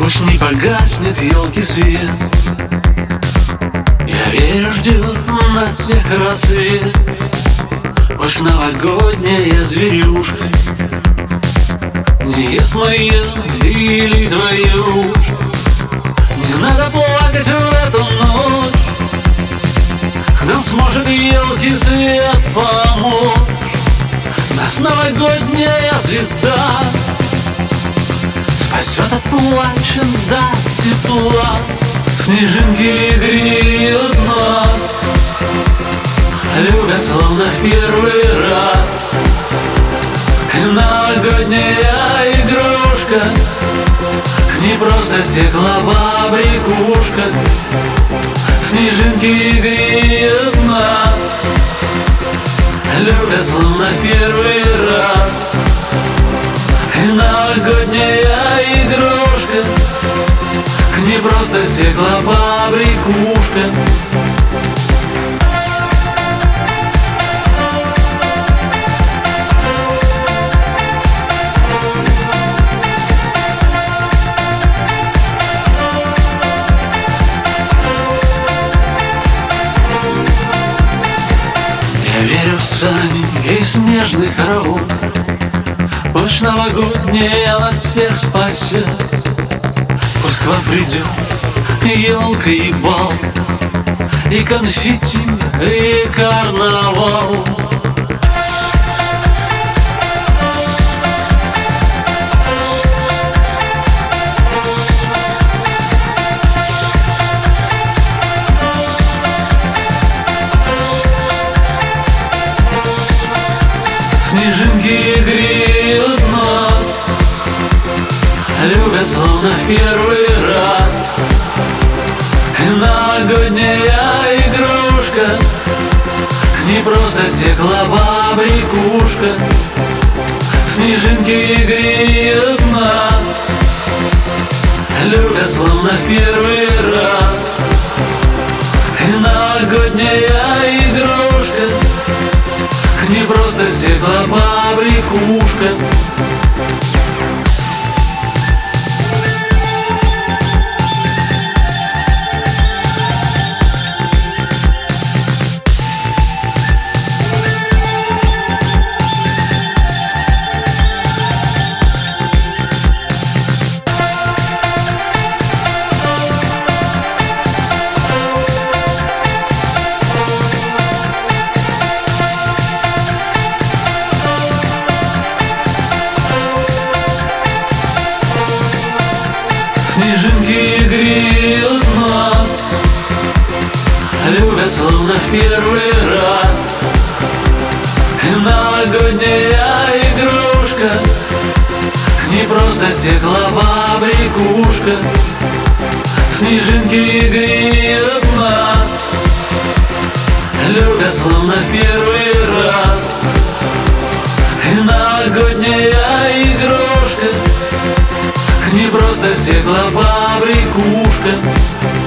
Пусть не погаснет елки свет, я верю, ждет нас всех рассвет. Пусть новогодняя зверюшка не ест мою или твою. Не надо плакать в эту ночь, нам сможет елки свет помочь. Нас новогодняя звезда спасет от плача, даст тепла. Снежинки греют нас, любят словно в первый раз. И новогодняя игрушка не просто стеклопобрякушка. Снежинки греют нас, любят словно в первый раз. И новогодняя игрушка не просто стеклопобрякушка. Я верю в сани и снежный хоровод. Пусть новогодняя нас всех спасет. Пусть к вам придет елка и бал, и конфетти, и карнавал. Снежинки греют нас, любят словно в первый раз. И новогодняя игрушка не просто стеклопобрякушка. Снежинки греют нас, любят словно в первый раз. И новогодняя игрушка не просто стеклопобрякушка. Снежинки греют нас, любят словно в первый раз. И новогодняя игрушка не просто стеклопобрякушка. Снежинки греют нас, любят словно в первый раз. И новогодняя игрушка не просто стеклопобрякушка.